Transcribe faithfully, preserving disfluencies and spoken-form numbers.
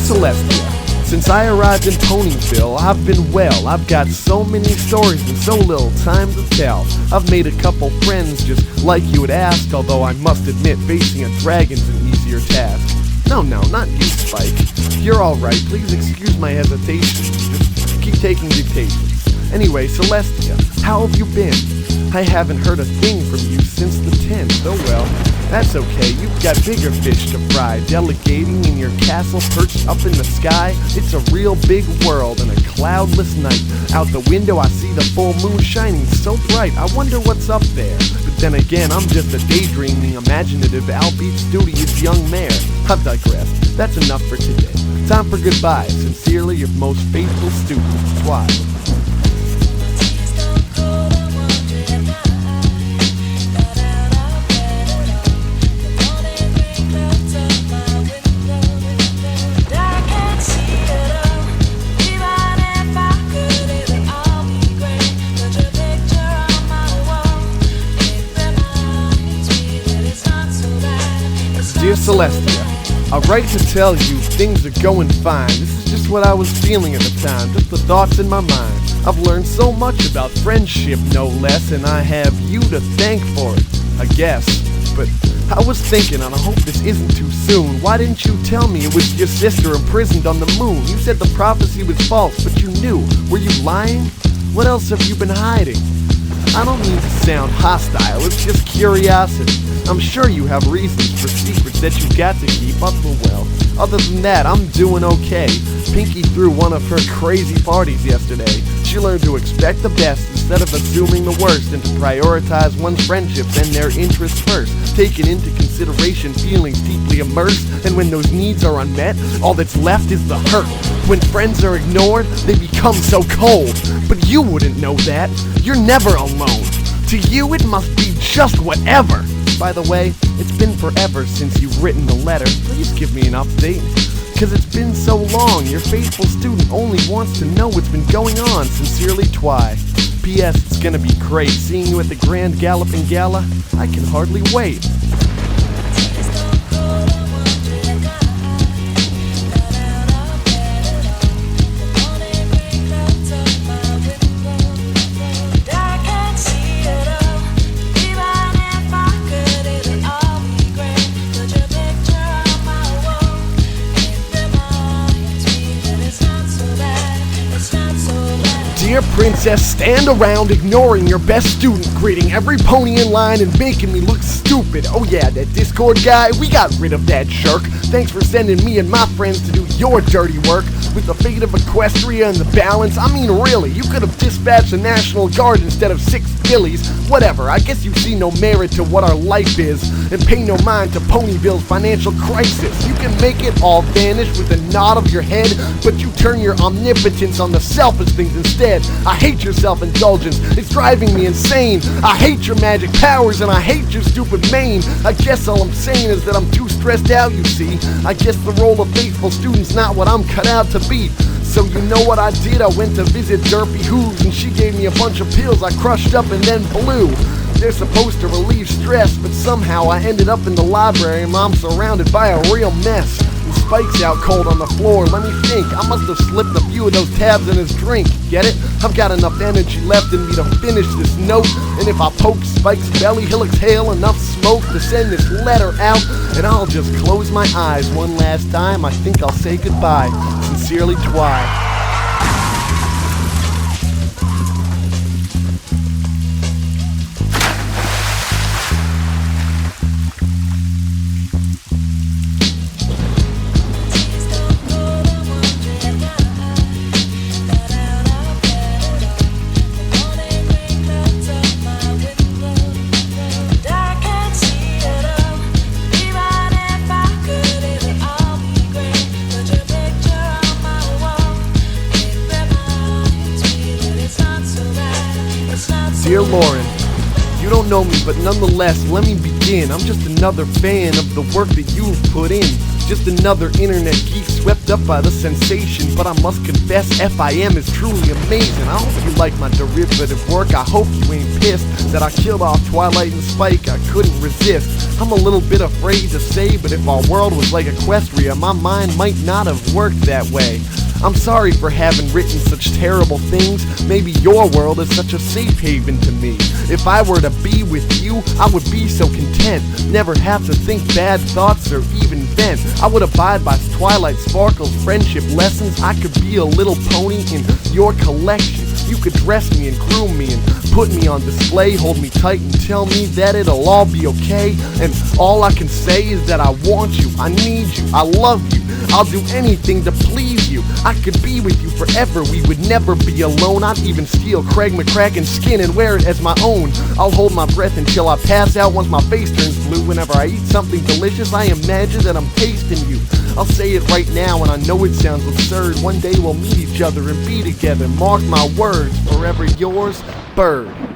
Celestia, since I arrived in Ponyville, I've been well. I've got so many stories and so little time to tell. I've made a couple friends just like you would ask, although I must admit facing a dragon's an easier task. No, no, not you, Spike. You're alright, please excuse my hesitation. Just keep taking dictations. Anyway, Celestia, how have you been? I haven't heard a thing from you since the tenth. Oh well, that's okay, you've got bigger fish to fry. Delegating in your castle perched up in the sky. It's a real big world and a cloudless night. Out the window I see the full moon shining so bright. I wonder what's up there. But then again, I'm just a daydreaming, imaginative, albeit studious young mayor. I've digressed. That's enough for today. Time for goodbye. Sincerely, your most faithful student, Twi. Dear Celestia, I write to tell you things are going fine. This is just what I was feeling at the time, just the thoughts in my mind. I've learned so much about friendship, no less, and I have you to thank for it, I guess. But I was thinking, and I hope this isn't too soon, why didn't you tell me it was your sister imprisoned on the moon? You said the prophecy was false, but you knew. Were you lying? What else have you been hiding? I don't mean to sound hostile, it's just curiosity. I'm sure you have reasons for secrets that you've got to keep up, but well, other than that, I'm doing okay. Pinky threw one of her crazy parties yesterday. She learned to expect the best instead of assuming the worst, and to prioritize one's friendships and their interests first, taking into consideration feelings deeply immersed, and when those needs are unmet, all that's left is the hurt. When friends are ignored, they become so cold. But you wouldn't know that. You're never alone. To you, it must be just whatever. By the way, it's been forever since you've written the letter. Please give me an update. Cause it's been so long, your faithful student only wants to know what's been going on. Sincerely, Twi. P S. It's gonna be great seeing you at the Grand Galloping Gala. I can hardly wait. Dear Princess, stand around ignoring your best student, greeting every pony in line and making me look stupid. Oh yeah, that Discord guy, we got rid of that jerk. Thanks for sending me and my friends to do your dirty work. With the fate of Equestria and the balance, I mean really, you could have dispatched the National Guard instead of six fillies. Whatever, I guess you see no merit to what our life is, and pay no mind to Ponyville's financial crisis. You can make it all vanish with a nod of your head, but you turn your omnipotence on the selfish things instead. I hate your self-indulgence, it's driving me insane. I hate your magic powers and I hate your stupid mane. I guess all I'm saying is that I'm too stressed out, you see. I guess the role of faithful student's not what I'm cut out to be. So you know what I did? I went to visit Derpy Hooves and she gave me a bunch of pills I crushed up and then blew. They're supposed to relieve stress, but somehow I ended up in the library and I'm surrounded by a real mess. And Spike's out cold on the floor. Let me think, I must have slipped a few of those tabs in his drink. Get it? I've got enough energy left in me to finish this note, and if I poke Spike's belly, he'll exhale enough smoke to send this letter out, and I'll just close my eyes one last time. I think I'll say goodbye. Sincerely, Twi. Dear Lauren, you don't know me, but nonetheless, let me begin. I'm just another fan of the work that you've put in. just another internet geek swept up by the sensation. But I must confess, F I M is truly amazing. I hope you like my derivative work. I hope you ain't pissed that I killed off Twilight and Spike. I couldn't resist. I'm a little bit afraid to say, but if our world was like Equestria, my mind might not have worked that way. I'm sorry for having written such terrible things. Maybe your world is such a safe haven to me. If I were to be with you, I would be so content. Never have to think bad thoughts or even vent. I would abide by Twilight Sparkle's friendship lessons. I could be a little pony in your collection. You could dress me and groom me and put me on display, hold me tight and tell me that it'll all be okay. And all I can say is that I want you, I need you, I love you. I'll do anything to please you. I could be with you forever, we would never be alone. I'd even steal Craig McCracken's skin and wear it as my own. I'll hold my breath until I pass out once my face turns blue. Whenever I eat something delicious, I imagine that I'm tasting you. I'll say it right now, and I know it sounds absurd. One day we'll meet each other and be together. Mark my words, forever yours, Bird.